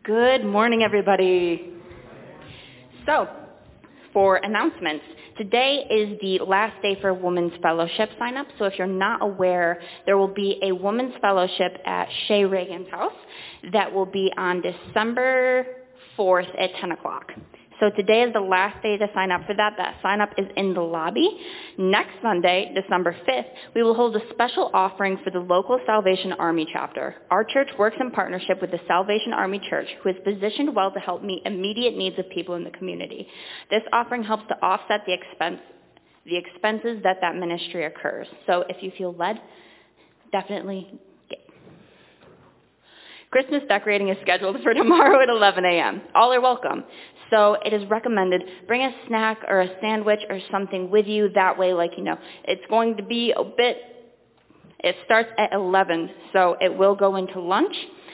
Good morning, everybody. So, for announcements, today is the last day for Women's Fellowship sign-up. So if you're not aware, there will be a Women's Fellowship at Shay Reagan's house that will be on December 4th at 10 o'clock. So today is the last day to sign up for that. That sign-up is in the lobby. Next Sunday, December 5th, we will hold a special offering for the local Salvation Army chapter. Our church works in partnership with the Salvation Army Church, who is positioned well to help meet immediate needs of people in the community. This offering helps to offset the expenses that ministry occurs. So if you feel led, definitely get. Christmas decorating is scheduled for tomorrow at 11 a.m. All are welcome. So it is recommended, bring a snack or a sandwich or something with you. That way, it's going to be it starts at 11, so it will go into lunch.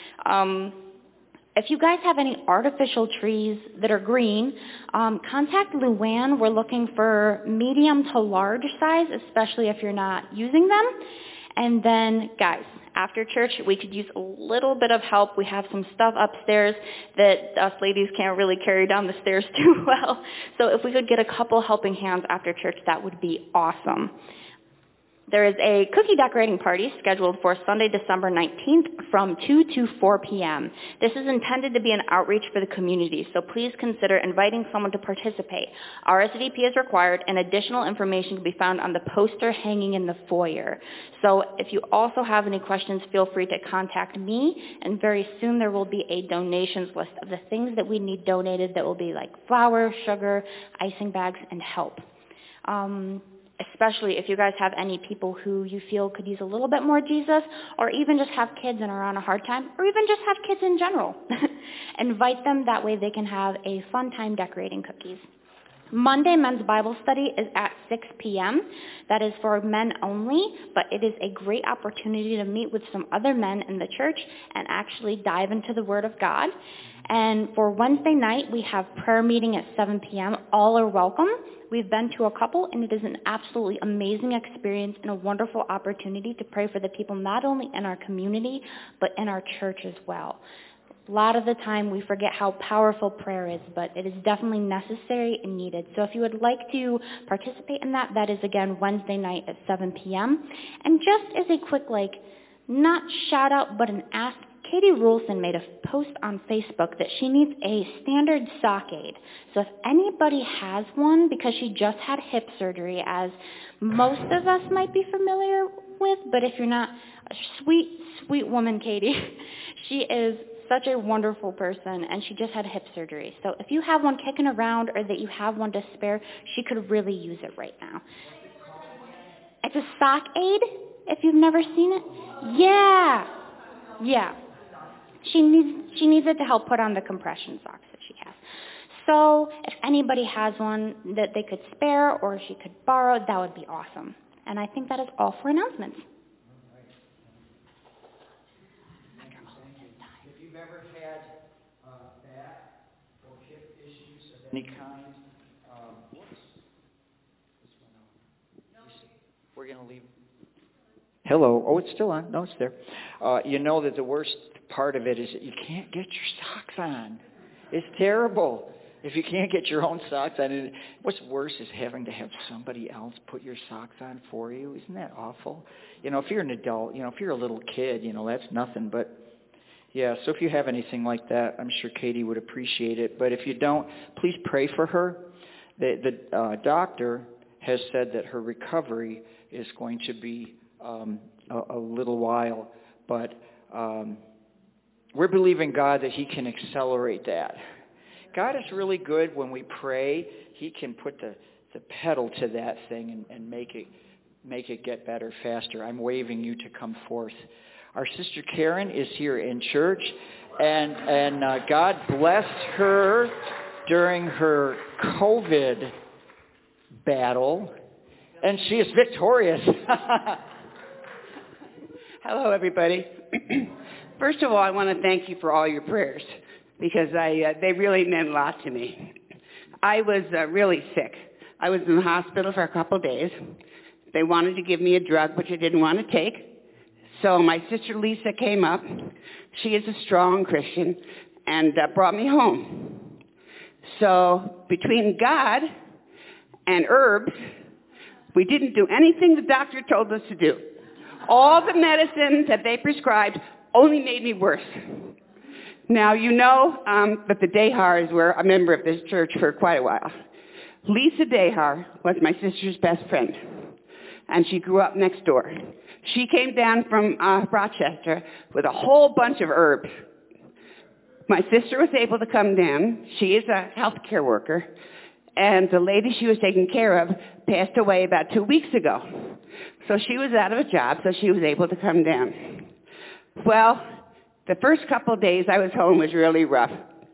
If you guys have any artificial trees that are green, contact Luann. We're looking for medium to large size, especially if you're not using them. And then, guys, after church, we could use a little bit of help. We have some stuff upstairs that us ladies can't really carry down the stairs too well. So if we could get a couple helping hands after church, that would be awesome. There is a cookie decorating party scheduled for Sunday, December 19th from 2 to 4 p.m. This is intended to be an outreach for the community, so please consider inviting someone to participate. RSVP is required, and additional information can be found on the poster hanging in the foyer. So if you also have any questions, feel free to contact me, and very soon there will be a donations list of the things that we need donated that will be like flour, sugar, icing bags, and help. Especially if you guys have any people who you feel could use a little bit more Jesus, or even just have kids and are on a hard time, or even just have kids in general. Invite them, that way they can have a fun time decorating cookies. Monday men's Bible study is at 6 p.m. That is for men only, but it is a great opportunity to meet with some other men in the church and actually dive into the Word of God. And for Wednesday night, we have prayer meeting at 7 p.m. All are welcome. We've been to a couple, and it is an absolutely amazing experience and a wonderful opportunity to pray for the people not only in our community, but in our church as well. A lot of the time we forget how powerful prayer is, but it is definitely necessary and needed. So if you would like to participate in that, that is again Wednesday night at 7 p.m. And just as a quick, not shout out, but an ask, Katie Rulson made a post on Facebook that she needs a standard sock aid. So if anybody has one, because she just had hip surgery, as most of us might be familiar with, but if you're not, a sweet, sweet woman, Katie. She is such a wonderful person, and she just had hip surgery. So if you have one kicking around or that you have one to spare, she could really use it right now. It's a sock aid, if you've never seen it. Yeah. She needs it to help put on the compression socks that she has. So if anybody has one that they could spare or she could borrow, that would be awesome. And I think that is all for announcements. If you've ever had back or hip issues of any kind, we're going to leave. Hello. Oh, it's still on. No, it's there. You know that the worst part of it is that you can't get your socks on. It's terrible if you can't get your own socks on. And what's worse is having to have somebody else put your socks on for you. Isn't that awful? If you're an adult, if you're a little kid, that's nothing. But, yeah, so if you have anything like that, I'm sure Katie would appreciate it. But if you don't, please pray for her. The doctor has said that her recovery is going to be a little while, but we're believing God that He can accelerate that. God is really good when we pray. He can put the pedal to that thing and make it get better faster. I'm waving you to come forth. Our sister Karen is here in church, and God blessed her during her COVID battle, and she is victorious. Hello, everybody. First of all, I want to thank you for all your prayers, because they really meant a lot to me. I was really sick. I was in the hospital for a couple of days. They wanted to give me a drug, which I didn't want to take. So my sister Lisa came up. She is a strong Christian, and brought me home. So between God and herbs, we didn't do anything the doctor told us to do. All the medicines that they prescribed only made me worse. Now, you know that the Dehars were a member of this church for quite a while. Lisa Dehar was my sister's best friend, and she grew up next door. She came down from Rochester with a whole bunch of herbs. My sister was able to come down. She is a healthcare worker, and the lady she was taking care of passed away about 2 weeks ago. So she was out of a job, so she was able to come down. Well, the first couple of days I was home was really rough.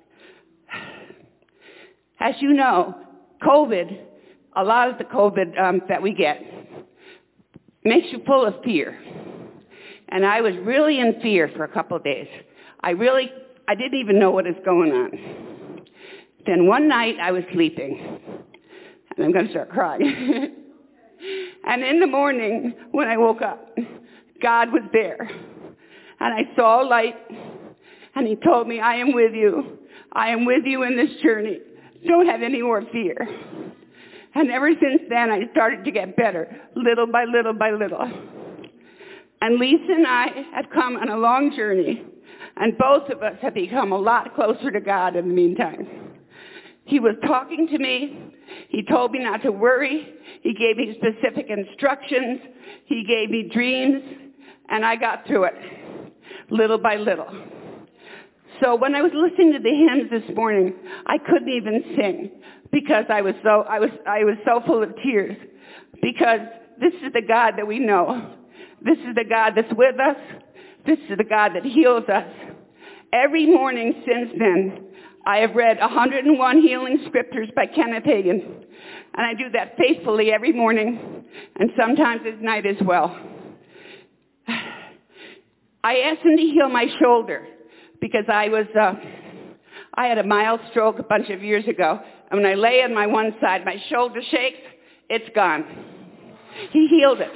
As you know, COVID, a lot of the COVID that we get makes you full of fear. And I was really in fear for a couple of days. I didn't even know what was going on. Then one night I was sleeping, and I'm going to start crying. And in the morning, when I woke up, God was there. And I saw light, and he told me, I am with you. I am with you in this journey. Don't have any more fear. And ever since then, I started to get better, little by little by little. And Lisa and I have come on a long journey, and both of us have become a lot closer to God in the meantime. He was talking to me. He told me not to worry. He gave me specific instructions. He gave me dreams, and I got through it, little by little. So when I was listening to the hymns this morning, I couldn't even sing because I was so full of tears. Because this is the God that we know. This is the God that's with us. This is the God that heals us. Every morning since then, I have read 101 healing scriptures by Kenneth Hagin. And I do that faithfully every morning and sometimes at night as well. I asked him to heal my shoulder because I had a mild stroke a bunch of years ago. And when I lay on my one side, my shoulder shakes, it's gone. He healed it.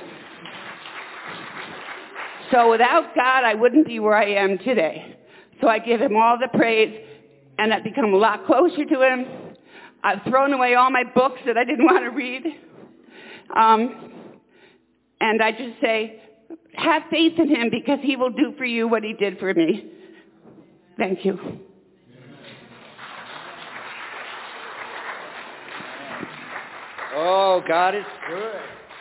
So without God, I wouldn't be where I am today. So I give him all the praise, and I've become a lot closer to him. I've thrown away all my books that I didn't want to read. And I just say, have faith in him because he will do for you what he did for me. Thank you. Oh, God is good.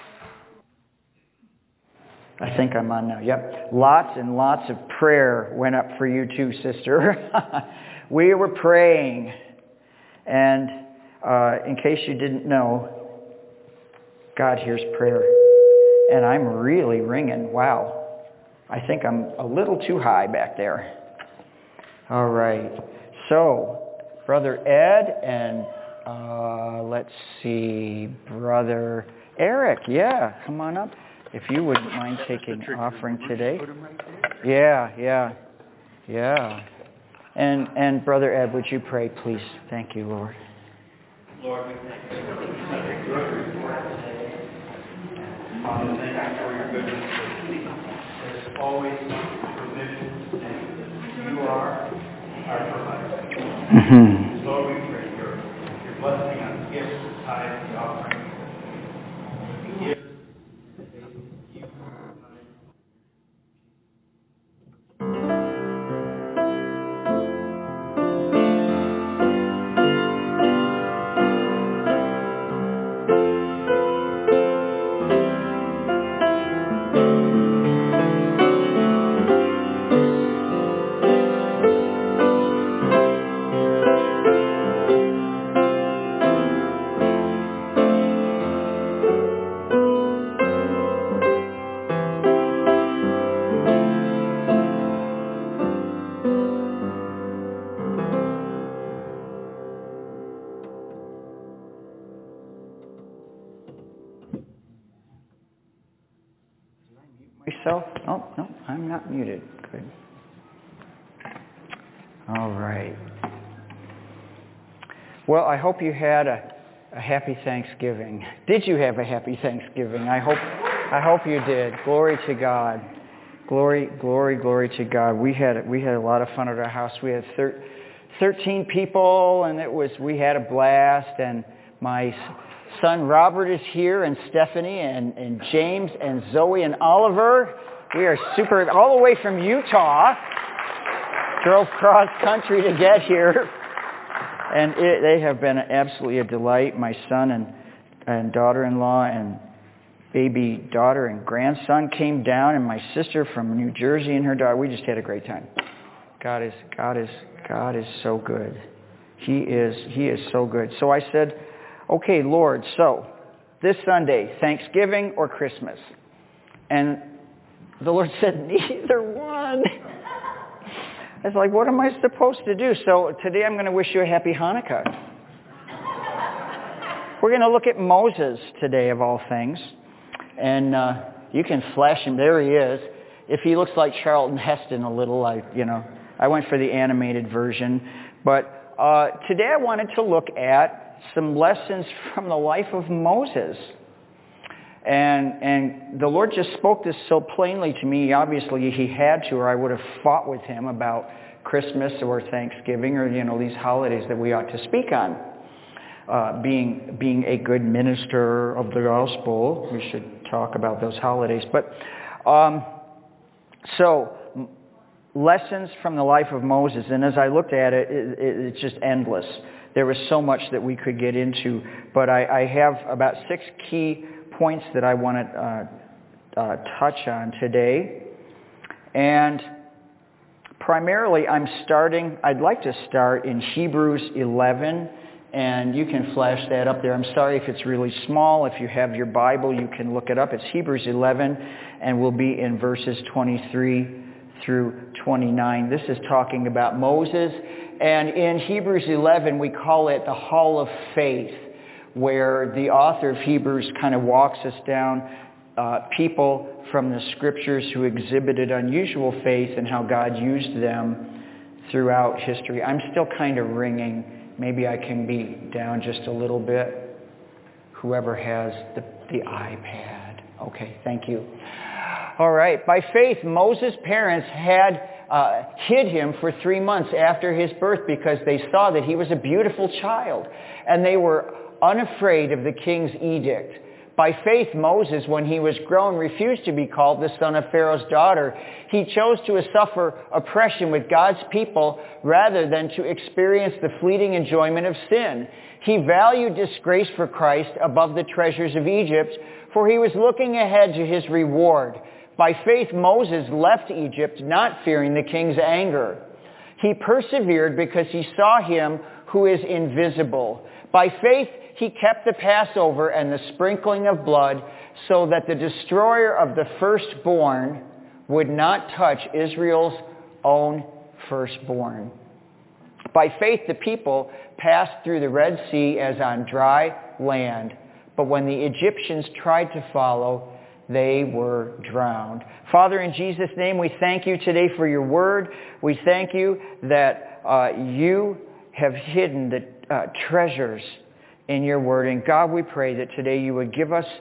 I think I'm on now. Yep. Lots and lots of prayer went up for you too, sister. We were praying. And in case you didn't know, God hears prayer. And I'm really ringing. Wow. I think I'm a little too high back there. All right. So, Brother Ed and let's see, Brother Eric. Yeah, come on up. If you wouldn't mind taking offering today. Yeah. And Brother Ed, would you pray, please? Thank you, Lord. Lord, we thank you for such a good report today. Father, thank you for your goodness. There's always provision, and you are our provider. Lord, we pray your blessing on the gifts, the tithes, the offering. We give. Myself? Oh, no, I'm not muted. Good. All right. Well, I hope you had a happy Thanksgiving. Did you have a happy Thanksgiving? I hope you did. Glory to God. Glory to God. We had a lot of fun at our house. We had 13 people, and we had a blast. And my son Robert is here, and Stephanie, and James, and Zoe, and Oliver. We are super, all the way from Utah. Drove cross country to get here. And they have been absolutely a delight. My son and daughter-in-law and baby daughter and grandson came down, and my sister from New Jersey and her daughter. We just had a great time. God is so good. He is so good. So I said, okay, Lord, so this Sunday, Thanksgiving or Christmas? And the Lord said, neither one. I was like, what am I supposed to do? So today I'm going to wish you a happy Hanukkah. We're going to look at Moses today, of all things. And you can flash him. There he is. If he looks like Charlton Heston a little, I went for the animated version. But today I wanted to look at some lessons from the life of Moses. And the Lord just spoke this so plainly to me. Obviously, he had to, or I would have fought with him about Christmas or Thanksgiving or, these holidays that we ought to speak on. Being a good minister of the gospel, we should talk about those holidays. But so lessons from the life of Moses, and as I looked at it, it's just endless. There was so much that we could get into, but I have about 6 key points that I want to touch on today. And primarily, I'd like to start in Hebrews 11. And you can flash that up there. I'm sorry if it's really small. If you have your Bible, you can look it up. It's Hebrews 11, and we'll be in verses 23 through 29. This is talking about Moses. And in Hebrews 11, we call it the Hall of Faith, where the author of Hebrews kind of walks us down people from the Scriptures who exhibited unusual faith and how God used them throughout history. I'm still kind of ringing. Maybe I can be down just a little bit. Whoever has the iPad. Okay, thank you. All right. By faith, Moses' parents had hid him for 3 months after his birth because they saw that he was a beautiful child. And they were unafraid of the king's edict. By faith, Moses, when he was grown, refused to be called the son of Pharaoh's daughter. He chose to suffer oppression with God's people rather than to experience the fleeting enjoyment of sin. He valued disgrace for Christ above the treasures of Egypt, for he was looking ahead to his reward. By faith, Moses left Egypt, not fearing the king's anger. He persevered because he saw him who is invisible. By faith, he kept the Passover and the sprinkling of blood so that the destroyer of the firstborn would not touch Israel's own firstborn. By faith, the people passed through the Red Sea as on dry land. But when the Egyptians tried to follow, they were drowned. Father, in Jesus' name, we thank you today for your word. We thank you that you have hidden the treasures in your word. And God, we pray that today you would give us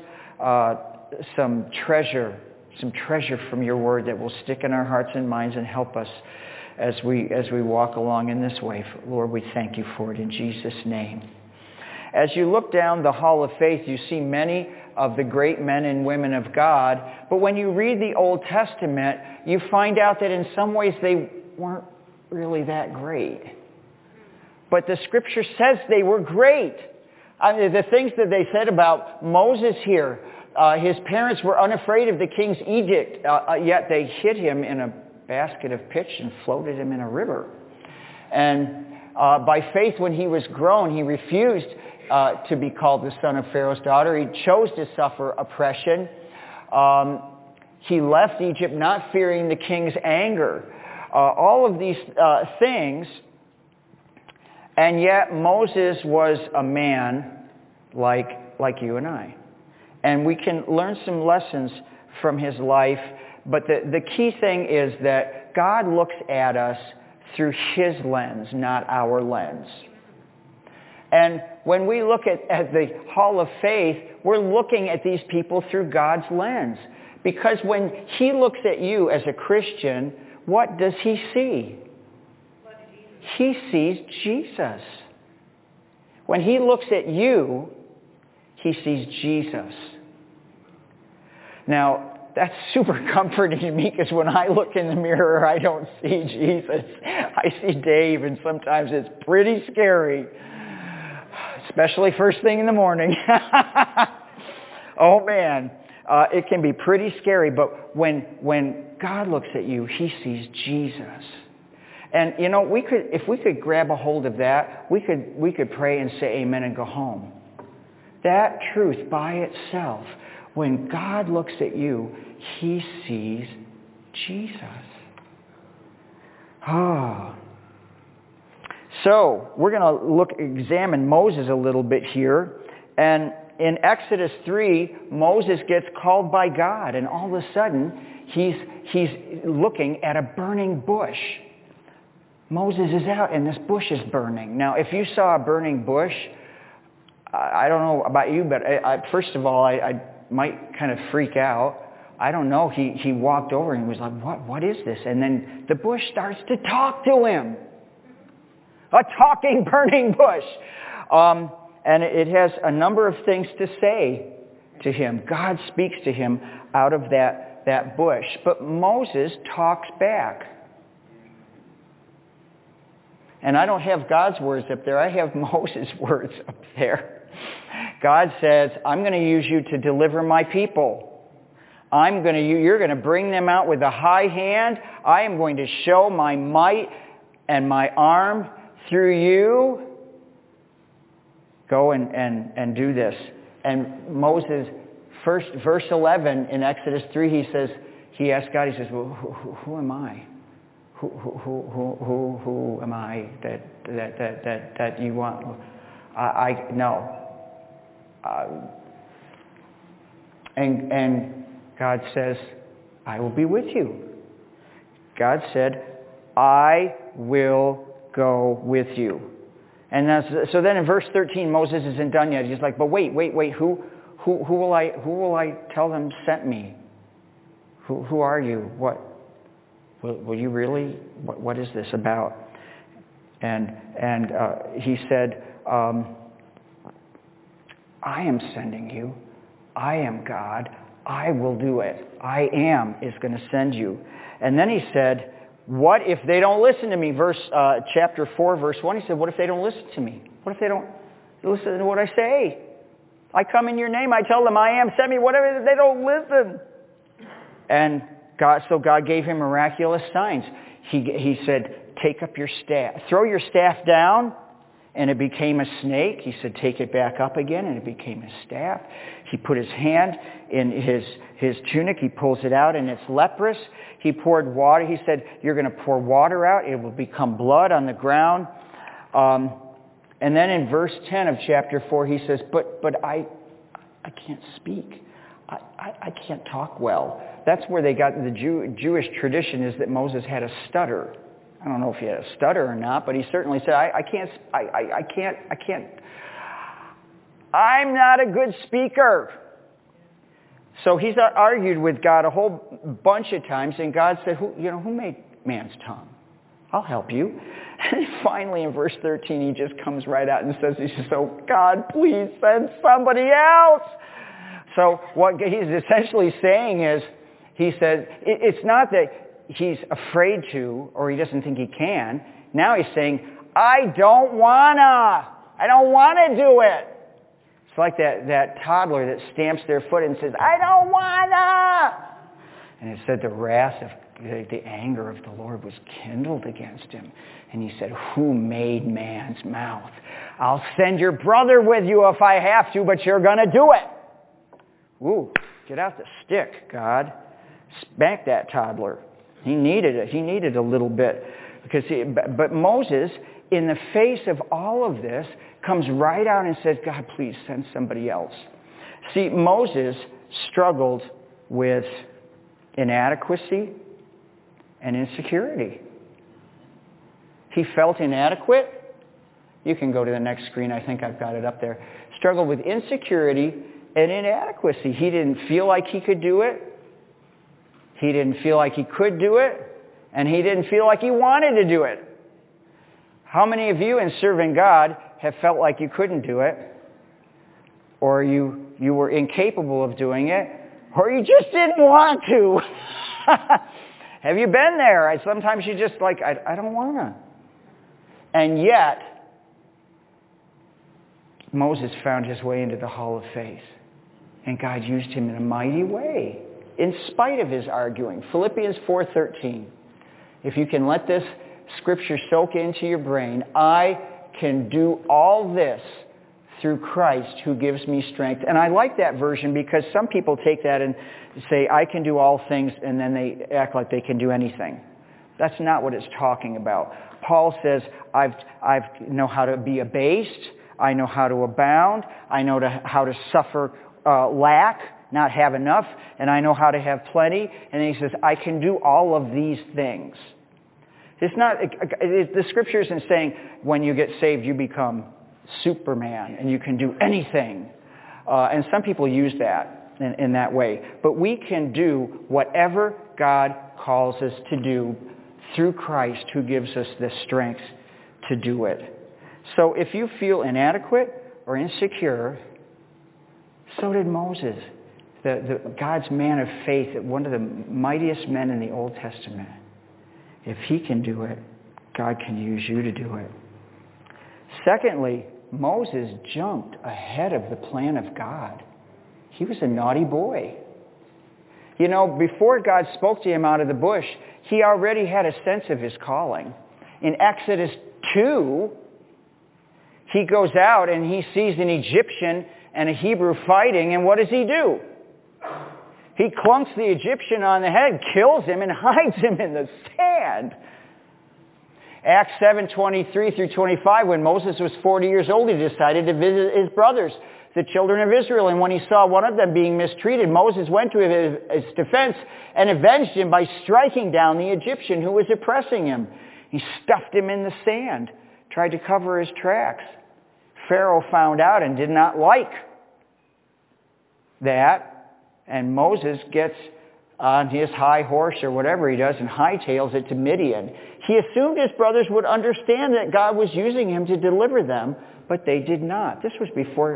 some treasure from your word that will stick in our hearts and minds and help us as we walk along in this way. Lord, we thank you for it in Jesus' name. As you look down the Hall of Faith, you see many of the great men and women of God. But when you read the Old Testament, you find out that in some ways they weren't really that great. But the Scripture says they were great. The things that they said about Moses here, his parents were unafraid of the king's edict, yet they hid him in a basket of pitch and floated him in a river. And by faith, when he was grown, he refused to be called the son of Pharaoh's daughter. He chose to suffer oppression. He left Egypt not fearing the king's anger. All of these things, and yet Moses was a man like you and I. And we can learn some lessons from his life, but the key thing is that God looks at us through his lens, not our lens. And when we look at the Hall of Faith, we're looking at these people through God's lens. Because when he looks at you as a Christian, what does he see? he sees Jesus. When he looks at you, he sees Jesus. Now, that's super comforting to me because when I look in the mirror, I don't see Jesus. I see Dave, and sometimes it's pretty scary, especially first thing in the morning. Oh, man. It can be pretty scary, but when God looks at you, he sees Jesus. And, you know, if we could grab a hold of that, we could pray and say amen and go home. That truth by itself, when God looks at you, he sees Jesus. So, we're going to examine Moses a little bit here. And in Exodus 3, Moses gets called by God, and all of a sudden, he's looking at a burning bush. Moses is out, and this bush is burning. Now, if you saw a burning bush, I don't know about you, but first of all, I might kind of freak out. I don't know. He walked over and he was like, what is this? And then the bush starts to talk to him. A talking, burning bush. And it has a number of things to say to him. God speaks to him out of that bush. But Moses talks back. And I don't have God's words up there. I have Moses' words up there. God says, I'm going to use you to deliver my people. You're going to bring them out with a high hand. I am going to show my might and my arm through you. Go and do this. And Moses, first verse 11 in Exodus 3, he asks God, he says, well, who am I? Who am I that you want? No. And God says, I will be with you. God said, I will go with you. And so then in verse 13, Moses isn't done yet. He's like, but wait. Who will I tell them sent me? Who are you? What? Will you really? What is this about? And he said, I am sending you. I am God. I will do it. I am is going to send you. And then he said, what if they don't listen to me? Chapter 4, verse 1, he said, what if they don't listen to me? What if they don't listen to what I say? I come in your name. I tell them I am. Send me. Whatever. They don't listen. And God gave him miraculous signs. He said, take up your staff. Throw your staff down. And it became a snake. He said, take it back up again, and it became a staff. He put his hand in his tunic. He pulls it out, and it's leprous. He poured water. He said, you're going to pour water out. It will become blood on the ground. And then in verse 10 of chapter 4, he says, but I can't speak. I can't talk well. That's where they got the Jewish tradition is that Moses had a stutter. I don't know if he had a stutter or not, but he certainly said, I'm not a good speaker. So he's argued with God a whole bunch of times, and God said, who made man's tongue? I'll help you. And finally in verse 13, he just comes right out and says, oh God, please send somebody else. So what he's essentially saying is, he said, it's not that he's afraid to, or he doesn't think he can. Now he's saying, I don't want to do it. It's like that toddler that stamps their foot and says, I don't want to. And it said the anger of the Lord was kindled against him. And he said, who made man's mouth? I'll send your brother with you if I have to, but you're going to do it. Ooh, get out the stick, God. Spank that toddler. He needed it. He needed a little bit. But Moses, in the face of all of this, comes right out and says, God, please send somebody else. See, Moses struggled with inadequacy and insecurity. He felt inadequate. You can go to the next screen. I think I've got it up there. Struggled with insecurity and inadequacy. He didn't feel like he could do it. He didn't feel like he could do it, and he didn't feel like he wanted to do it. How many of you in serving God have felt like you couldn't do it, or you were incapable of doing it, or you just didn't want to? Have you been there? Sometimes you just like, I don't want to. And yet, Moses found his way into the hall of faith. And God used him in a mighty way, in spite of his arguing. Philippians 4:13. If you can let this scripture soak into your brain, I can do all this through Christ who gives me strength. And I like that version because some people take that and say, I can do all things, and then they act like they can do anything. That's not what it's talking about. Paul says, I know how to be abased. I know how to abound. I know how to suffer lack, not have enough. And I know how to have plenty. And then he says, I can do all of these things. It's not, the scripture isn't saying when you get saved you become Superman and you can do anything. And some people use that in that way. But we can do whatever God calls us to do through Christ who gives us the strength to do it. So if you feel inadequate or insecure, so did Moses, God's man of faith, one of the mightiest men in the Old Testament. If he can do it, God can use you to do it. Secondly, Moses jumped ahead of the plan of God. He was a naughty boy. You know, before God spoke to him out of the bush, he already had a sense of his calling. In Exodus 2, he goes out and he sees an Egyptian and a Hebrew fighting, and what does he do? He clunks the Egyptian on the head, kills him, and hides him in the sand. Acts 7:23 through 25, when Moses was 40 years old, he decided to visit his brothers, the children of Israel. And when he saw one of them being mistreated, Moses went to his defense and avenged him by striking down the Egyptian who was oppressing him. He stuffed him in the sand, tried to cover his tracks. Pharaoh found out and did not like that. And Moses gets on his high horse or whatever he does and hightails it to Midian. He assumed his brothers would understand that God was using him to deliver them, but they did not. This was before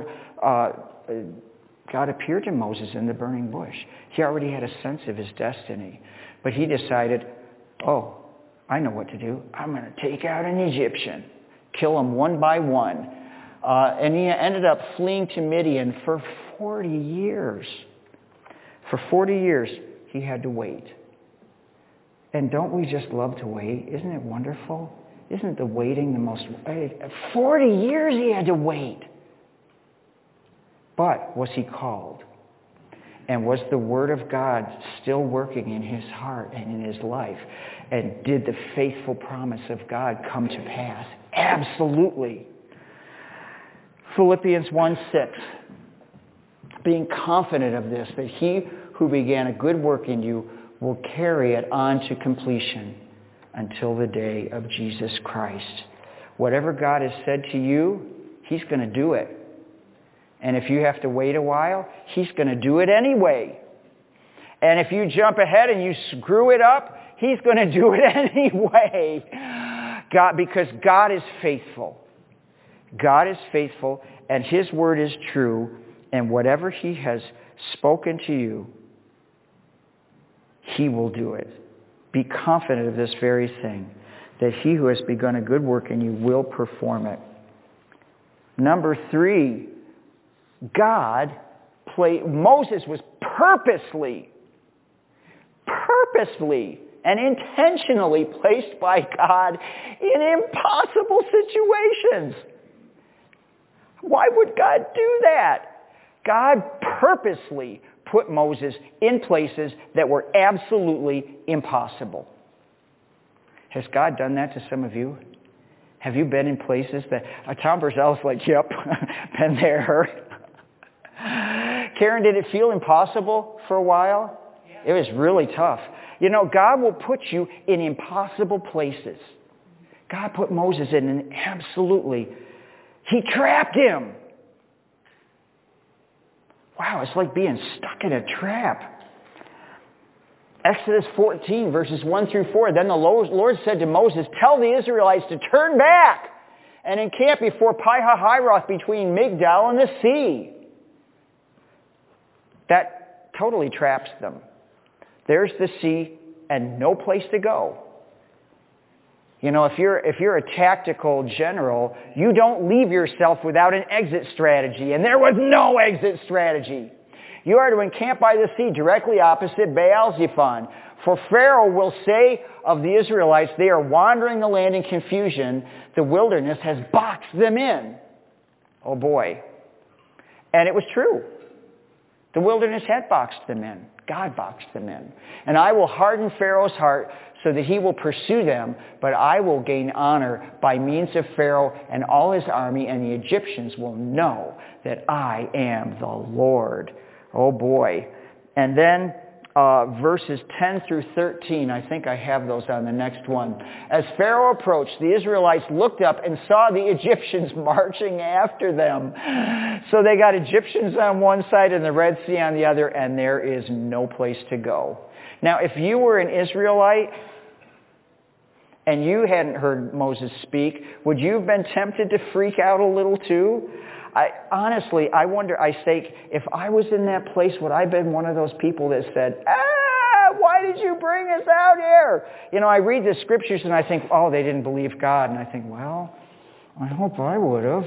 God appeared to Moses in the burning bush. He already had a sense of his destiny. But he decided, oh, I know what to do. I'm going to take out an Egyptian, kill them one by one. And he ended up fleeing to Midian for 40 years. For 40 years, he had to wait. And don't we just love to wait? Isn't it wonderful? Isn't the waiting the most... 40 years he had to wait. But was he called? And was the Word of God still working in his heart and in his life? And did the faithful promise of God come to pass? Absolutely. Philippians 1:6. Being confident of this, that he who began a good work in you will carry it on to completion until the day of Jesus Christ. Whatever God has said to you, he's going to do it. And if you have to wait a while, he's going to do it anyway. And if you jump ahead and you screw it up, he's going to do it anyway. Because God is faithful. God is faithful, and his word is true, and whatever he has spoken to you, he will do it. Be confident of this very thing, that he who has begun a good work in you will perform it. Number 3, Moses was purposely and intentionally placed by God in impossible situations. Why would God do that? God purposely put Moses in places that were absolutely impossible. Has God done that to some of you? Have you been in places that... Tom Burzell's like, yep, been there. Karen, did it feel impossible for a while? It was really tough. You know, God will put you in impossible places. God put Moses in an absolutely... He trapped him. Wow, it's like being stuck in a trap. Exodus 14, verses 1 through 4. Then the Lord said to Moses, tell the Israelites to turn back and encamp before Pi-hahiroth between Migdal and the sea. That totally traps them. There's the sea and no place to go. You know, if you're a tactical general, you don't leave yourself without an exit strategy. And there was no exit strategy. You are to encamp by the sea directly opposite Baal-zephon. For Pharaoh will say of the Israelites, they are wandering the land in confusion. The wilderness has boxed them in. Oh boy. And it was true. The wilderness had boxed them in. God boxed them in. And I will harden Pharaoh's heart so that he will pursue them, but I will gain honor by means of Pharaoh and all his army, and the Egyptians will know that I am the Lord. Oh boy. And then verses 10 through 13, I think I have those on the next one. As Pharaoh approached, the Israelites looked up and saw the Egyptians marching after them. So they got Egyptians on one side and the Red Sea on the other, and there is no place to go. Now, if you were an Israelite and you hadn't heard Moses speak, would you have been tempted to freak out a little too? Honestly, I wonder, if I was in that place, would I have been one of those people that said, why did you bring us out here? You know, I read the scriptures and I think, oh, they didn't believe God. And I think, well, I hope I would have.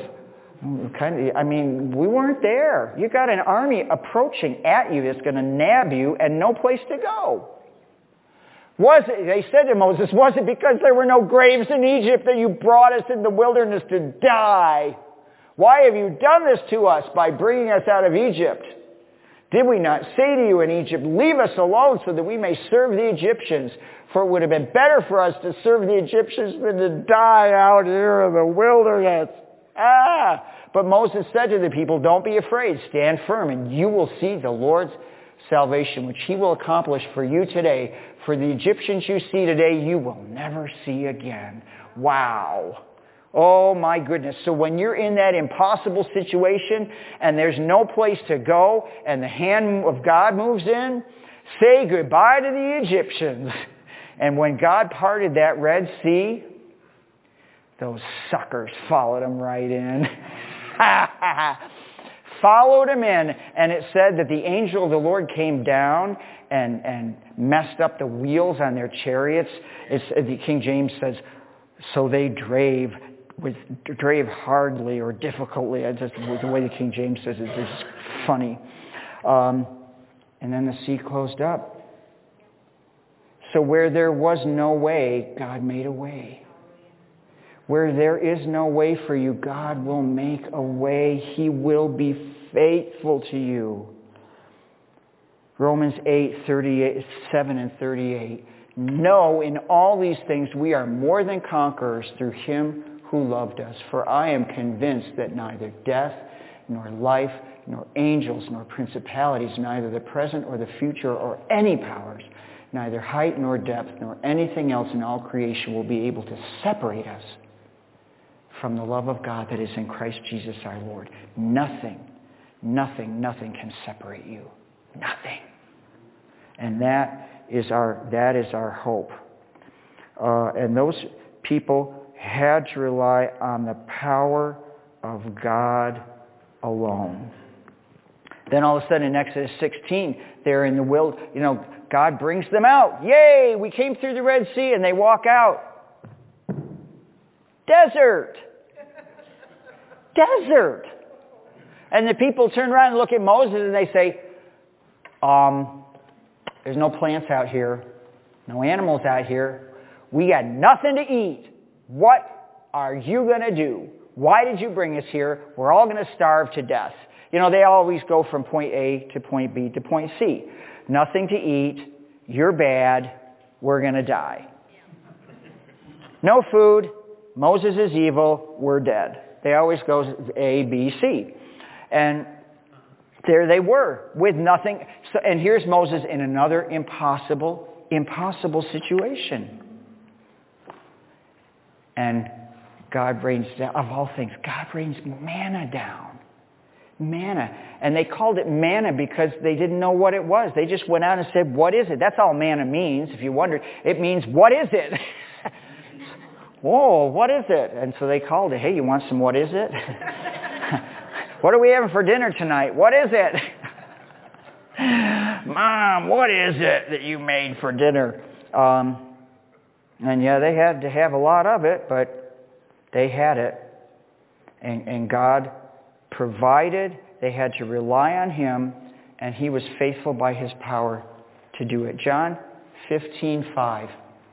We weren't there. You got an army approaching at you that's going to nab you and no place to go. They said to Moses, was it because there were no graves in Egypt that you brought us in the wilderness to die? Why have you done this to us by bringing us out of Egypt? Did we not say to you in Egypt, leave us alone so that we may serve the Egyptians? For it would have been better for us to serve the Egyptians than to die out here in the wilderness. But Moses said to the people, don't be afraid, stand firm, and you will see the Lord's salvation, which he will accomplish for you today. For the Egyptians you see today, you will never see again. Wow. Oh my goodness. So when you're in that impossible situation and there's no place to go and the hand of God moves in, say goodbye to the Egyptians. And when God parted that Red Sea, those suckers followed him right in. Followed him in. And it said that the angel of the Lord came down and messed up the wheels on their chariots. The King James says, so they drave hardly or difficultly. Just the way the King James says it is funny. And then the sea closed up. So where there was no way, God made a way. Where there is no way for you, God will make a way. He will be faithful to you. Romans 8:37 and 38. No, in all these things we are more than conquerors through him who loved us. For I am convinced that neither death, nor life, nor angels, nor principalities, neither the present or the future, or any powers, neither height nor depth, nor anything else in all creation will be able to separate us from the love of God that is in Christ Jesus our Lord. Nothing can separate you. Nothing. And that is our hope. And those people had to rely on the power of God alone. Then all of a sudden in Exodus 16, they're in the wilderness. God brings them out. Yay, we came through the Red Sea, and they walk out. Desert. Desert. And the people turn around and look at Moses and they say, there's no plants out here, no animals out here. We got nothing to eat. What are you going to do? Why did you bring us here? We're all going to starve to death. They always go from point A to point B to point C. Nothing to eat. You're bad. We're going to die. No food. Moses is evil. We're dead. They always go A, B, C. And there they were with nothing. So, and here's Moses in another impossible situation. And God rains down, of all things, God rains manna down. Manna. And they called it manna because they didn't know what it was. They just went out and said, what is it? That's all manna means, if you wondered. It means, what is it? Whoa, what is it? And so they called it, hey, you want some what is it? What are we having for dinner tonight? What is it? Mom, what is it that you made for dinner? And yeah, they had to have a lot of it, but they had it. And God provided. They had to rely on Him, and He was faithful by His power to do it. John 15:5.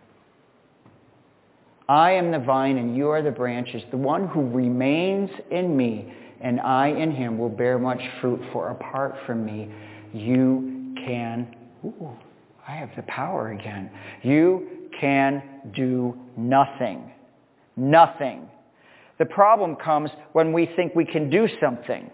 I am the vine and you are the branches. The one who remains in me and I in him will bear much fruit, for apart from me you can... Ooh, I have the power again. You can do nothing. Nothing. The problem comes when we think we can do something.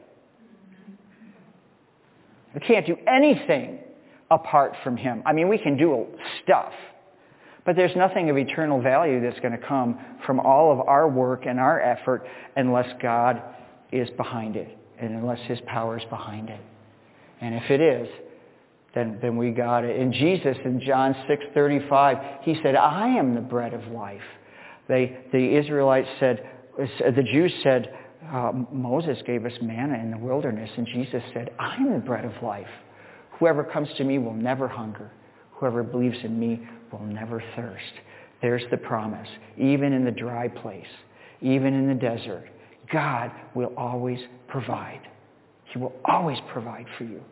We can't do anything apart from Him. I mean, we can do stuff. But there's nothing of eternal value that's going to come from all of our work and our effort unless God is behind it and unless His power is behind it. And if it is, then we got it. And Jesus in John 6:35, He said, I am the bread of life. The Israelites said, the Jews said, Moses gave us manna in the wilderness. And Jesus said, I am the bread of life. Whoever comes to me will never hunger. Whoever believes in me will never thirst. There's the promise. Even in the dry place, even in the desert, God will always provide. He will always provide for you.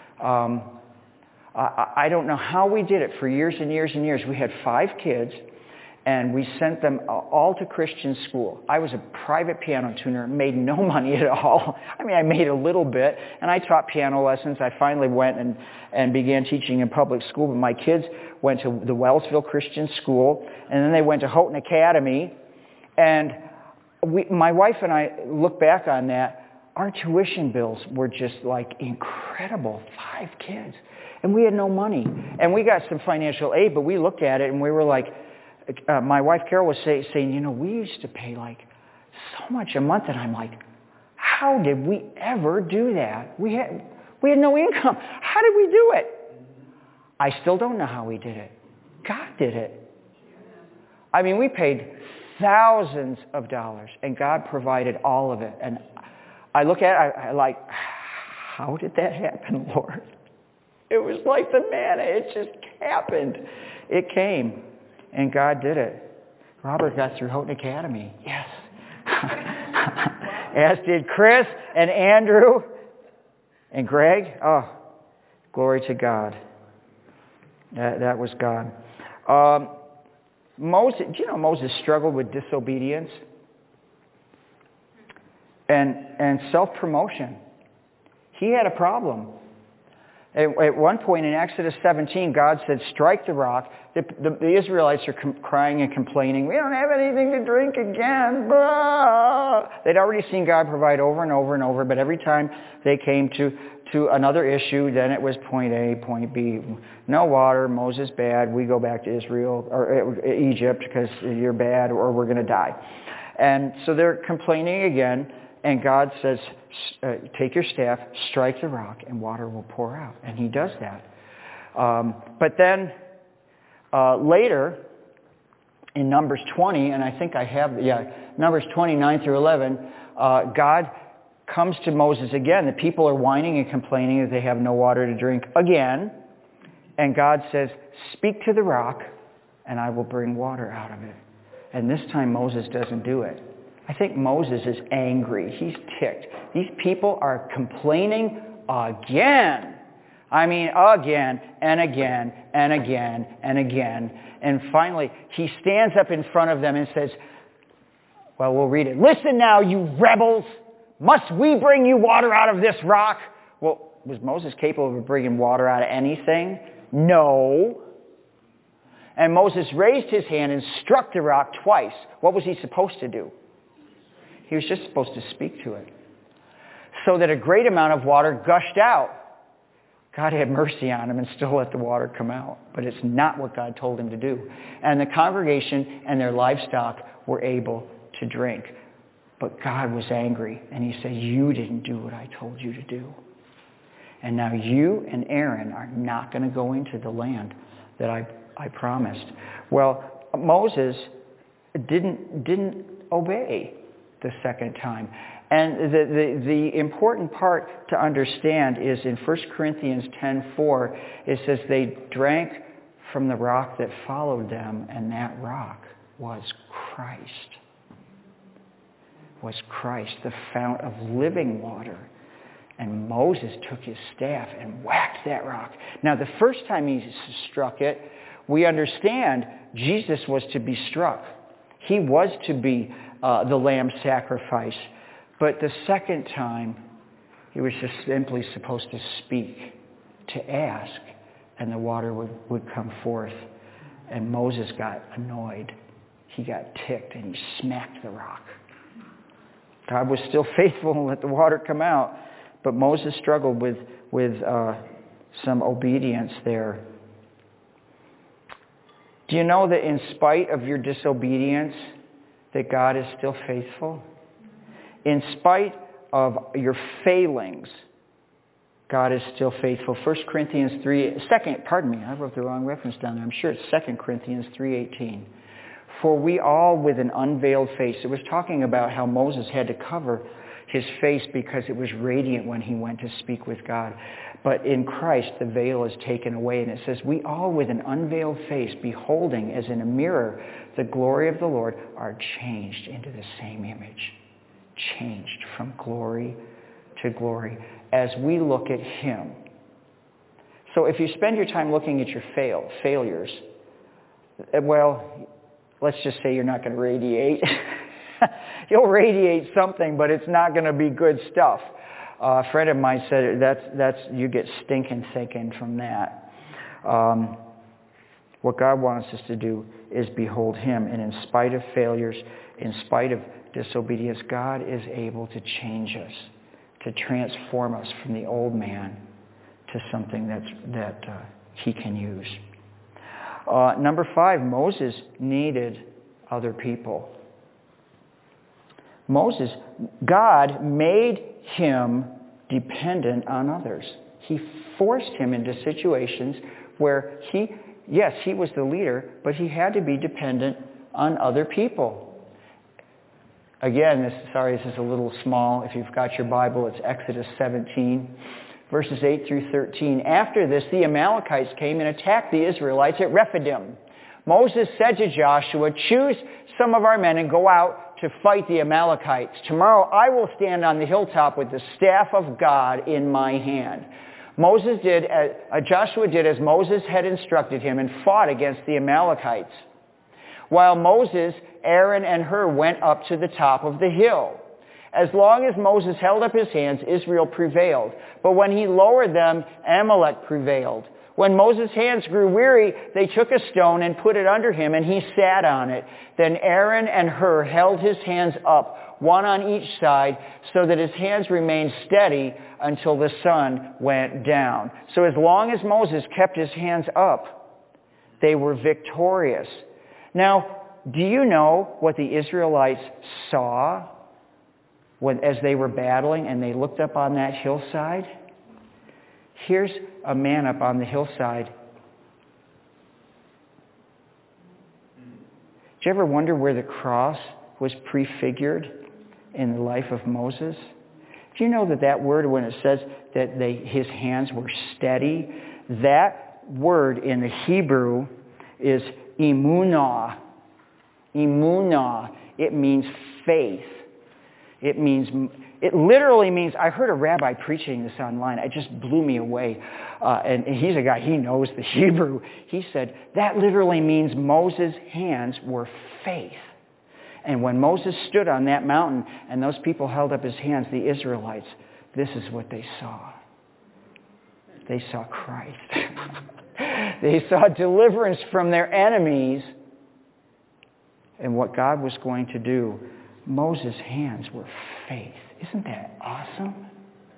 I don't know how we did it for years and years and years. We had 5 kids, and we sent them all to Christian school. I was a private piano tuner, made no money at all. I mean, I made a little bit, and I taught piano lessons. I finally went and began teaching in public school, but my kids went to the Wellsville Christian School, and then they went to Houghton Academy, and my wife and I look back on that. Our tuition bills were just like incredible. 5 kids. And we had no money. And we got some financial aid, but we looked at it and we were like, my wife Carol was saying, you know, we used to pay like so much a month. And I'm like, how did we ever do that? We had no income. How did we do it? I still don't know how we did it. God did it. I mean, we paid thousands of dollars, and God provided all of it. And I look at it, I like, how did that happen, Lord? It was like the manna. It just happened. It came, and God did it. Robert got through Houghton Academy. Yes. As did Chris and Andrew and Greg. Oh, glory to God. That was God. Moses, do you know Moses struggled with disobedience and self-promotion? He had a problem. At one point in Exodus 17, God said, strike the rock. The Israelites are crying and complaining. We don't have anything to drink again. Blah. They'd already seen God provide over and over and over, but every time they came to another issue, then it was point A, point B. No water, Moses bad, we go back to Israel or Egypt because you're bad or we're going to die. And so they're complaining again. And God says, take your staff, strike the rock, and water will pour out. And He does that. But then later, in Numbers 20, and I think I have, Numbers 29 through 11, God comes to Moses again. The people are whining and complaining that they have no water to drink again. And God says, speak to the rock, and I will bring water out of it. And this time Moses doesn't do it. I think Moses is angry. He's ticked. These people are complaining again. I mean, again and again and again and again. And finally, he stands up in front of them and says, well, we'll read it. Listen now, you rebels. Must we bring you water out of this rock? Well, was Moses capable of bringing water out of anything? No. And Moses raised his hand and struck the rock twice. What was he supposed to do? He was just supposed to speak to it. So that a great amount of water gushed out. God had mercy on him and still let the water come out. But it's not what God told him to do. And the congregation and their livestock were able to drink. But God was angry, and he said, you didn't do what I told you to do. And now you and Aaron are not going to go into the land that I promised. Well, Moses didn't obey the second time. And the important part to understand is in 1 Corinthians 10:4, it says they drank from the rock that followed them, and that rock was Christ. Was Christ, the fount of living water. And Moses took his staff and whacked that rock. Now, the first time he struck it, we understand Jesus was to be struck. He was to be the lamb sacrifice. But the second time, he was just simply supposed to speak, to ask, and the water would come forth. And Moses got annoyed. He got ticked, and he smacked the rock. God was still faithful and let the water come out, but Moses struggled with some obedience there. Do you know that in spite of your disobedience, that God is still faithful? In spite of your failings, God is still faithful. 1 Corinthians 3, I wrote the wrong reference down there. I'm sure it's 2 Corinthians 3:18. For we all with an unveiled face. It was talking about how Moses had to cover his face because it was radiant when he went to speak with God. But in Christ, the veil is taken away. And it says, we all with an unveiled face, beholding as in a mirror the glory of the Lord, are changed into the same image. Changed from glory to glory as we look at him. So if you spend your time looking at your failures, well, let's just say you're not going to radiate. You'll radiate something, but it's not going to be good stuff. A friend of mine said that's you get stinking thinking from that. What God wants us to do is behold him. And in spite of failures, in spite of disobedience, God is able to change us, to transform us from the old man to something that he can use. Number 5, Moses needed other people. God made him dependent on others. He forced him into situations where he was the leader, but he had to be dependent on other people. Again, this is a little small. If you've got your Bible, it's Exodus 17. Verses 8 through 13. After this, the Amalekites came and attacked the Israelites at Rephidim. Moses said to Joshua, choose some of our men and go out to fight the Amalekites. Tomorrow I will stand on the hilltop with the staff of God in my hand. Joshua did as Moses had instructed him and fought against the Amalekites. While Moses, Aaron, and Hur went up to the top of the hill. As long as Moses held up his hands, Israel prevailed. But when he lowered them, Amalek prevailed. When Moses' hands grew weary, they took a stone and put it under him, and he sat on it. Then Aaron and Hur held his hands up, one on each side, so that his hands remained steady until the sun went down. So as long as Moses kept his hands up, they were victorious. Now, do you know what the Israelites saw as they were battling and they looked up on that hillside? Here's a man up on the hillside. Did you ever wonder where the cross was prefigured in the life of Moses? Do you know that word, when it says that his hands were steady, that word in the Hebrew is emunah. Emunah. It means faith. It literally means, I heard a rabbi preaching this online. It just blew me away. And he's a guy, he knows the Hebrew. He said, that literally means Moses' hands were faith. And when Moses stood on that mountain and those people held up his hands, the Israelites, this is what they saw. They saw Christ. They saw deliverance from their enemies and what God was going to do. Moses' hands were faith. Isn't that awesome?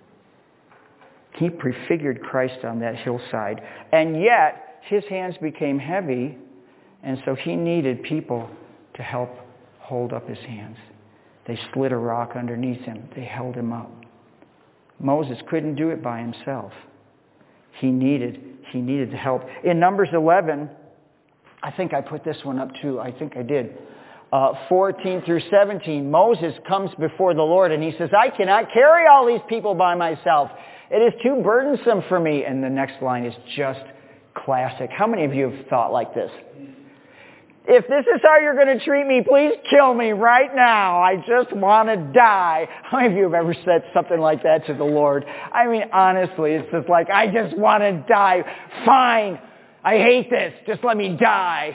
He prefigured Christ on that hillside. And yet, his hands became heavy, and so he needed people to help hold up his hands. They slid a rock underneath him. They held him up. Moses couldn't do it by himself. He needed the help. In Numbers 11, I think I put this one up too. I think I did. 14 through 17, Moses comes before the Lord and he says, I cannot carry all these people by myself. It is too burdensome for me. And the next line is just classic. How many of you have thought like this? If this is how you're going to treat me, please kill me right now. I just want to die. How many of you have ever said something like that to the Lord? I mean, honestly, it's just like, I just want to die. Fine. I hate this. Just let me die.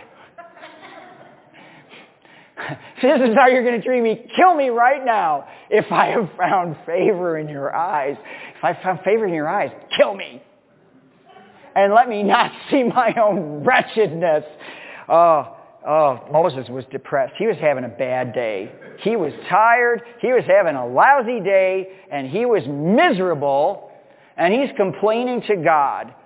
If this is how you're going to treat me, kill me right now. If I have found favor in your eyes, kill me. And let me not see my own wretchedness. Moses was depressed. He was having a bad day. He was tired. He was having a lousy day, and he was miserable, and he's complaining to God.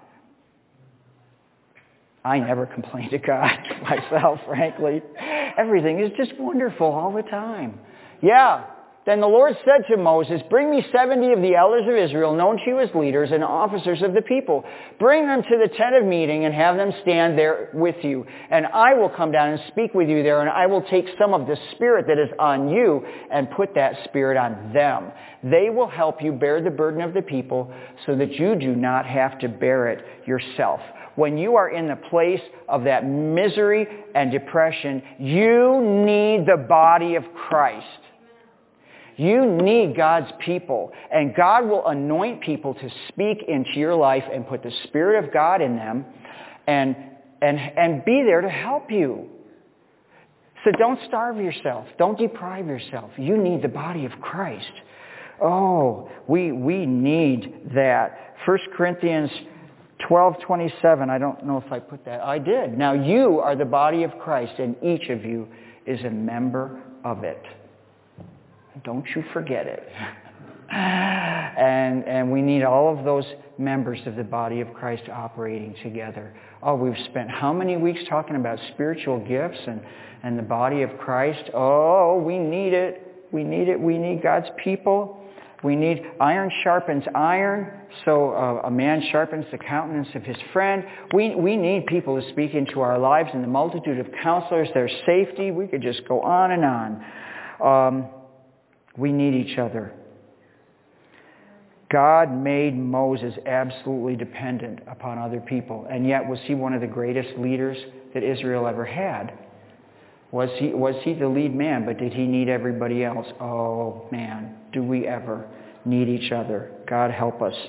I never complain to God myself, frankly. Everything is just wonderful all the time. Yeah. Then the Lord said to Moses, bring me 70 of the elders of Israel, known to you as leaders and officers of the people. Bring them to the tent of meeting and have them stand there with you. And I will come down and speak with you there, and I will take some of the spirit that is on you and put that spirit on them. They will help you bear the burden of the people so that you do not have to bear it yourself. When you are in the place of that misery and depression, you need the body of Christ. You need God's people, and God will anoint people to speak into your life and put the Spirit of God in them and be there to help you. So don't starve yourself. Don't deprive yourself. You need the body of Christ. Oh, we need that. 1 Corinthians 12:27. I don't know if I put that. I did. Now you are the body of Christ, and each of you is a member of it. Don't you forget it. And we need all of those members of the body of Christ operating together. Oh, we've spent how many weeks talking about spiritual gifts and the body of Christ? Oh, we need it. We need it. We need God's people. We need iron sharpens iron, so a man sharpens the countenance of his friend. We need people to speak into our lives and the multitude of counselors, their safety. We could just go on and on. We need each other. God made Moses absolutely dependent upon other people, and yet was he one of the greatest leaders that Israel ever had? Was he the lead man, but did he need everybody else? Oh man, do we ever need each other? God help us.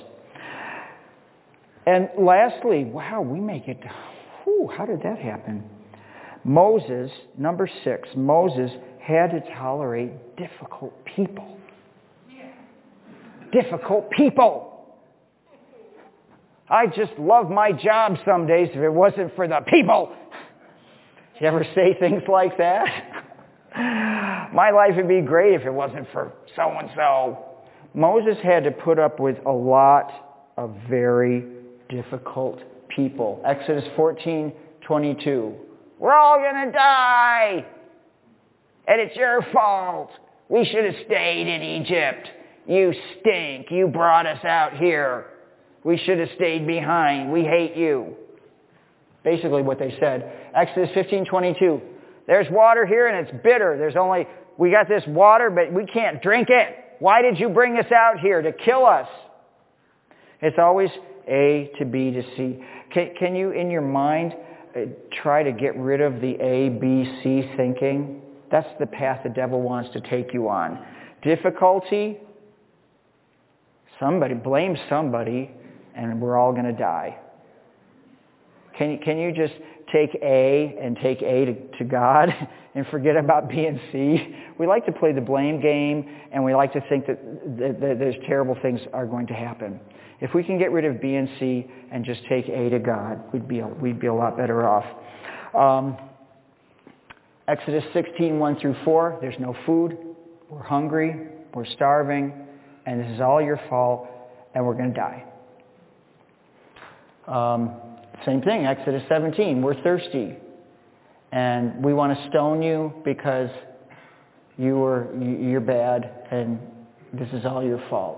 And lastly, wow, we make it, how did that happen? Moses, number 6, Moses had to tolerate difficult people. Difficult people. I just love my job some days if it wasn't for the people. You ever say things like that? My life would be great if it wasn't for so-and-so. Moses had to put up with a lot of very difficult people. Exodus 14:22. We're all going to die. And it's your fault. We should have stayed in Egypt. You stink. You brought us out here. We should have stayed behind. We hate you. Basically what they said. Exodus 15:22. There's water here and it's bitter. We got this water, but we can't drink it. Why did you bring us out here? To kill us. It's always A to B to C. Can you, in your mind, try to get rid of the A, B, C thinking? That's the path the devil wants to take you on. Difficulty, somebody, blame somebody, and we're all going to die. Can you just take A and take A to God and forget about B and C? We like to play the blame game, and we like to think that there's terrible things are going to happen. If we can get rid of B and C and just take A to God, we'd be a lot better off. Exodus 16:1-4, there's no food, we're hungry, we're starving, and this is all your fault, and we're going to die. Same thing, Exodus 17, we're thirsty, and we want to stone you because You're bad, and this is all your fault.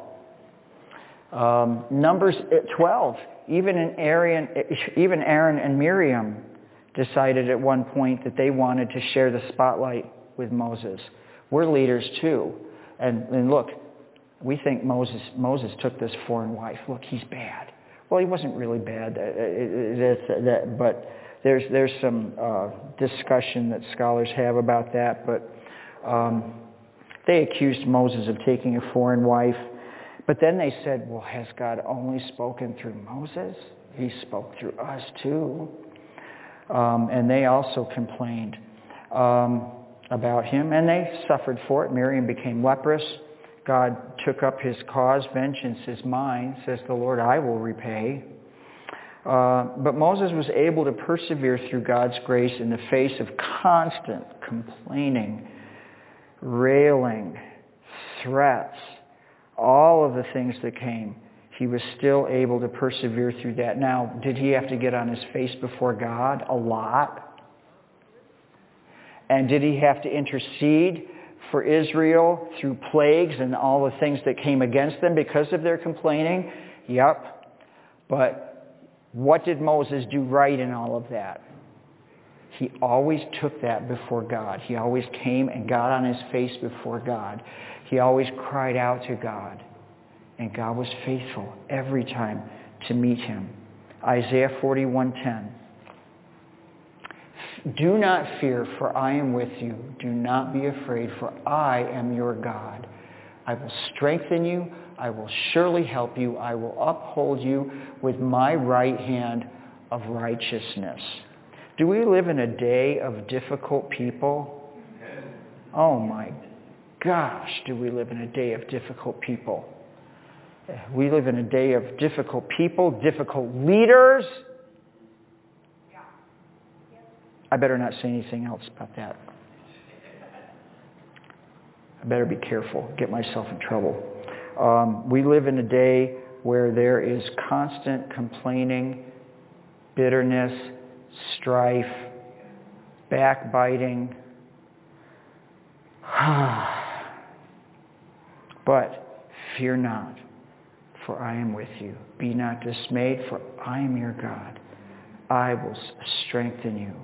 Numbers 12. Even Aaron and Miriam decided at one point that they wanted to share the spotlight with Moses. We're leaders too. And look, we think Moses took this foreign wife. Look, he's bad. Well, he wasn't really bad, but there's some discussion that scholars have about that. But they accused Moses of taking a foreign wife. But then they said, well, has God only spoken through Moses? He spoke through us too. And they also complained about him, and they suffered for it. Miriam became leprous. God took up his cause. Vengeance is mine, says the Lord, I will repay. But Moses was able to persevere through God's grace in the face of constant complaining, railing, threats, all of the things that came. He was still able to persevere through that. Now, did he have to get on his face before God? A lot. And did he have to intercede for Israel through plagues and all the things that came against them because of their complaining? Yep. But what did Moses do right in all of that? He always took that before God. He always came and got on his face before God. He always cried out to God. And God was faithful every time to meet him. Isaiah 41:10. Do not fear, for I am with you. Do not be afraid, for I am your God. I will strengthen you. I will surely help you. I will uphold you with my right hand of righteousness. Do we live in a day of difficult people? Oh my gosh, do we live in a day of difficult people? We live in a day of difficult people, difficult leaders. I better not say anything else about that. I better be careful, get myself in trouble. We live in a day where there is constant complaining, bitterness, strife, backbiting. But fear not, for I am with you. Be not dismayed, for I am your God. I will strengthen you.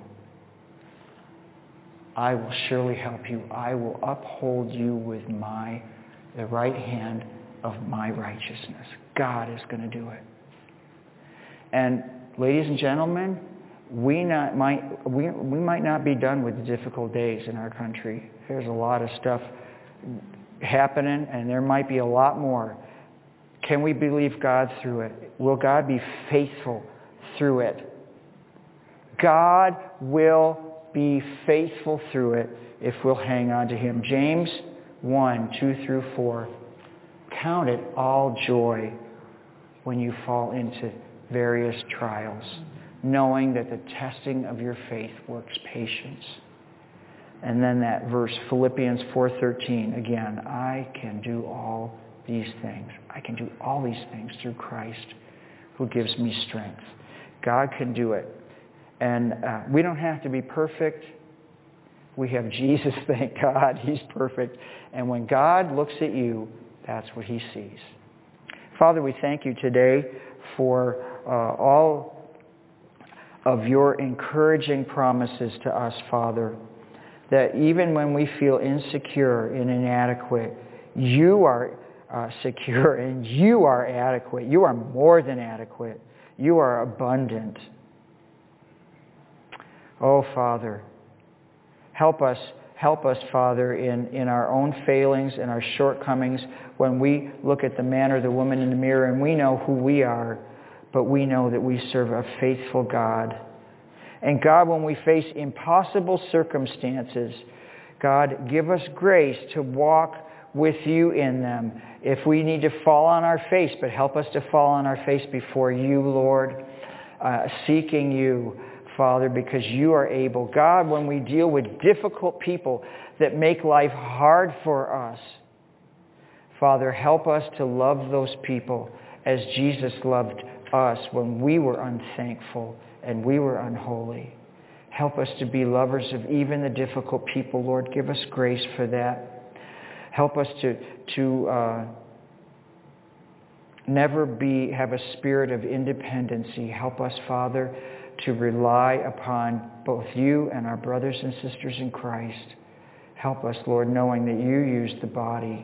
I will surely help you. I will uphold you with the right hand of my righteousness. God is going to do it. And ladies and gentlemen, we might not be done with the difficult days in our country. There's a lot of stuff happening, and there might be a lot more. Can we believe God through it? Will God be faithful through it? God will be faithful through it if we'll hang on to him. James 1:2-4. Count it all joy when you fall into various trials, knowing that the testing of your faith works patience. And then that verse, Philippians 4:13, again, I can do all these things. I can do all these things through Christ who gives me strength. God can do it. And we don't have to be perfect. We have Jesus, thank God. He's perfect. And when God looks at you, that's what he sees. Father, we thank you today for all of your encouraging promises to us, Father, that even when we feel insecure and inadequate, you are secure and you are adequate. You are more than adequate. You are abundant. Oh, Father, help us, Father, in our own failings and our shortcomings when we look at the man or the woman in the mirror and we know who we are, but we know that we serve a faithful God. And God, when we face impossible circumstances, God, give us grace to walk with you in them. If we need to fall on our face, but help us to fall on our face before you, Lord, seeking you, Father, because you are able. God, when we deal with difficult people that make life hard for us, Father, help us to love those people as Jesus loved us when we were unthankful and we were unholy. Help us to be lovers of even the difficult people, Lord. Give us grace for that. Help us to never have a spirit of independency. Help us, Father, to rely upon both you and our brothers and sisters in Christ. Help us, Lord, knowing that you use the body.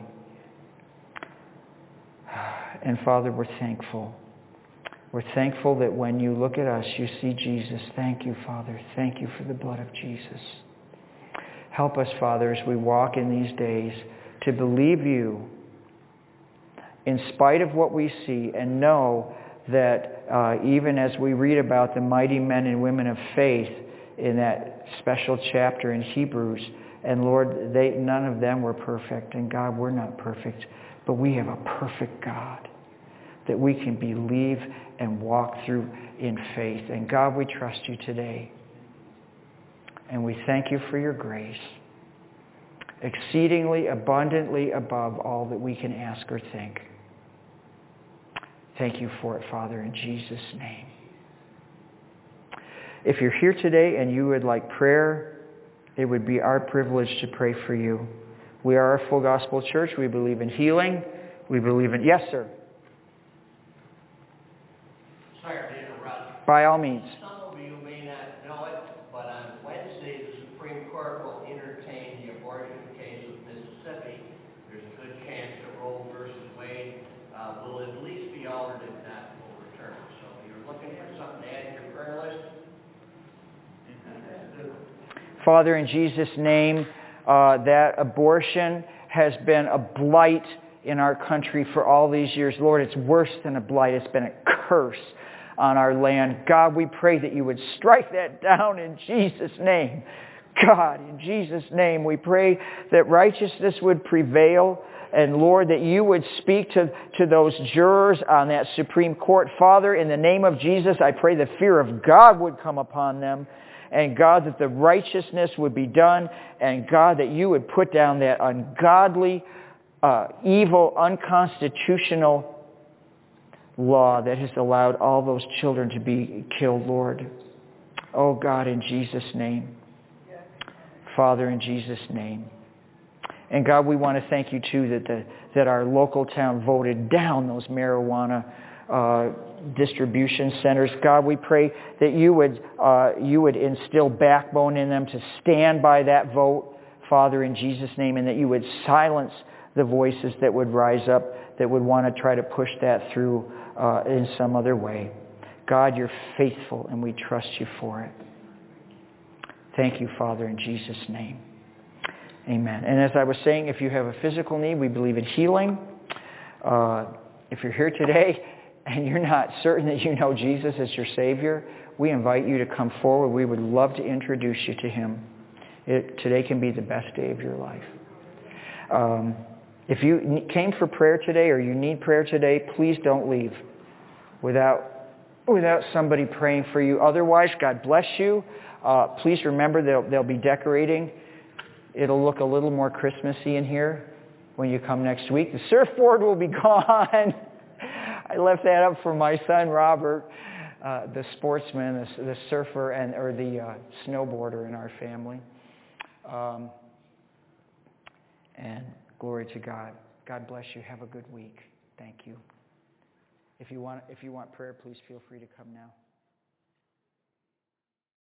And Father, we're thankful. We're thankful that when you look at us, you see Jesus. Thank you, Father. Thank you for the blood of Jesus. Help us, Father, as we walk in these days to believe you in spite of what we see, and know that even as we read about the mighty men and women of faith in that special chapter in Hebrews, and Lord, none of them were perfect, and God, we're not perfect, but we have a perfect God that we can believe and walk through in faith. And God, we trust you today. And we thank you for your grace, exceedingly abundantly above all that we can ask or think. Thank you for it, Father, in Jesus' name. If you're here today and you would like prayer, it would be our privilege to pray for you. We are a full gospel church. We believe in healing. We believe in... Yes, sir. Sorry to interrupt. By all means. Some of you may not know it, but on Wednesday, the Supreme Court will entertain the abortion case of Mississippi. There's a good chance that Roe versus Wade will at least be altered, if not overturned. So if you're looking for something to add to your prayer list, Father, in Jesus' name, that abortion has been a blight in our country for all these years. Lord, it's worse than a blight. It's been a curse on our land. God, we pray that you would strike that down in Jesus' name. God, in Jesus' name, we pray that righteousness would prevail. And Lord, that you would speak to those jurors on that Supreme Court. Father, in the name of Jesus, I pray the fear of God would come upon them. And God, that the righteousness would be done. And God, that you would put down that ungodly, evil, unconstitutional law that has allowed all those children to be killed, Lord. Oh God, in Jesus' name. Father, in Jesus' name. And God, we want to thank you too that our local town voted down those marijuana distribution centers. God, we pray that you would instill backbone in them to stand by that vote, Father, in Jesus' name, and that you would silence the voices that would rise up that would want to try to push that through in some other way. God, you're faithful, and we trust you for it. Thank you, Father, in Jesus' name. Amen. And as I was saying, if you have a physical need, we believe in healing. If you're here today and you're not certain that you know Jesus as your Savior, we invite you to come forward. We would love to introduce you to Him. Today can be the best day of your life. If you came for prayer today or you need prayer today, please don't leave without somebody praying for you. Otherwise, God bless you. Please remember they'll be decorating. It'll look a little more Christmassy in here when you come next week. The surfboard will be gone. I left that up for my son, Robert, the sportsman, the surfer, or the snowboarder in our family. And glory to God. God bless you. Have a good week. Thank you. If you want prayer, please feel free to come now.